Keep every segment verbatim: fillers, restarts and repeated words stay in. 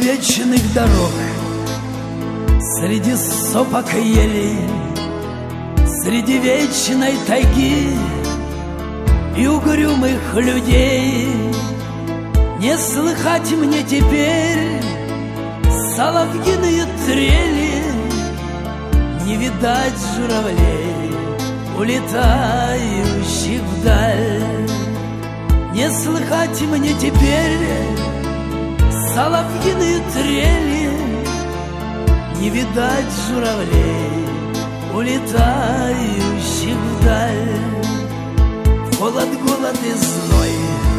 вечных дорог, среди сопок и елей, среди вечной тайги и угрюмых людей не слыхать мне теперь соловьиные трели, не видать журавлей, улетающих вдаль. Не слыхать мне теперь соловьиные трели, не видать журавлей, улетающих вдаль. Холод, голод и зной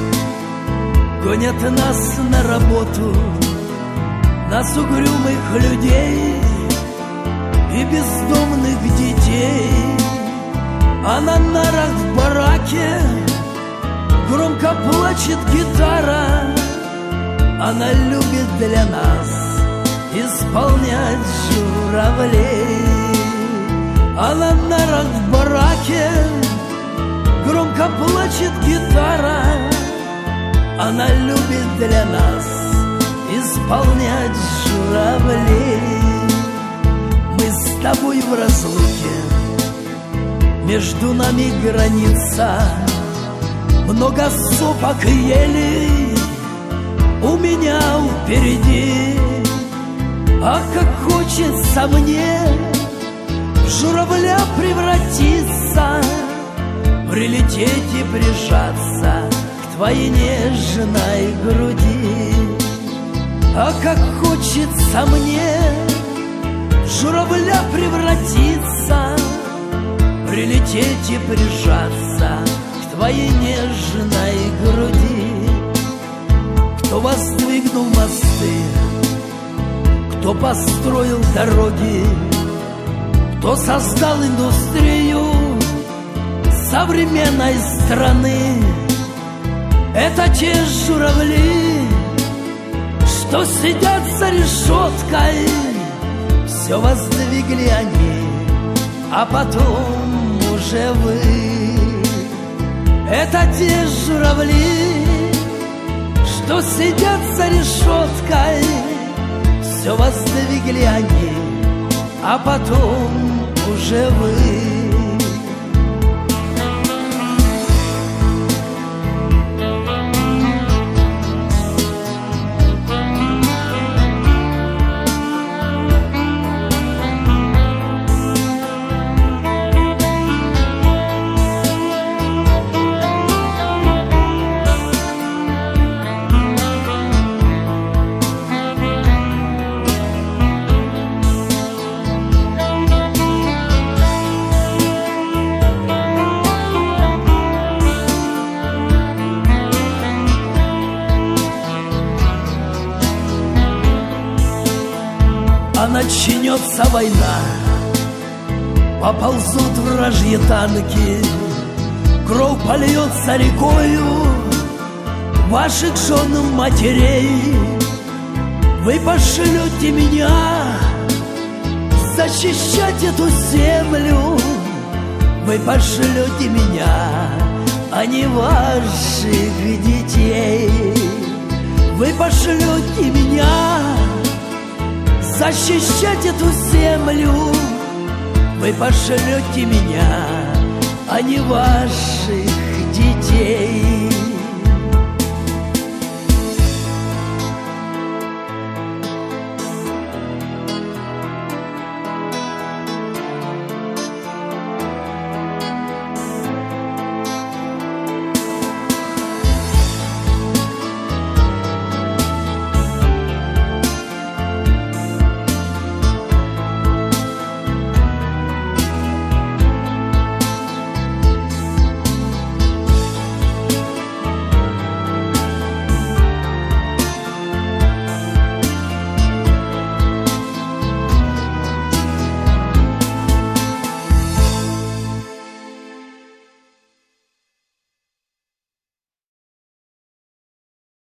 гонят нас на работу, нас угрюмых людей и бездомных детей. А на нарах в бараке громко плачет гитара, она любит для нас исполнять журавлей. А на нарах в бараке громко плачет гитара, она любит для нас исполнять журавлей. Мы с тобой в разлуке, между нами граница, много сопок и елей у меня впереди. А как хочется мне в журавля превратиться, прилететь и прижаться к твоей нежной груди. А как хочется мне в журавля превратиться, прилететь и прижаться к твоей нежной груди. Кто воздвигнул мосты, кто построил дороги, кто создал индустрию современной страны, это те журавли, что сидят за решеткой. Все воздвигли они, а потом уже вы. Это те журавли, что сидят за решеткой. Все воздвигли они, а потом уже вы. А начнется война, поползут вражьи танки, кровь польется рекою ваших жен матерей. Вы пошлете меня защищать эту землю, вы пошлете меня, а не ваших детей. Вы пошлете меня защищать эту землю, вы пошлете меня, а не ваших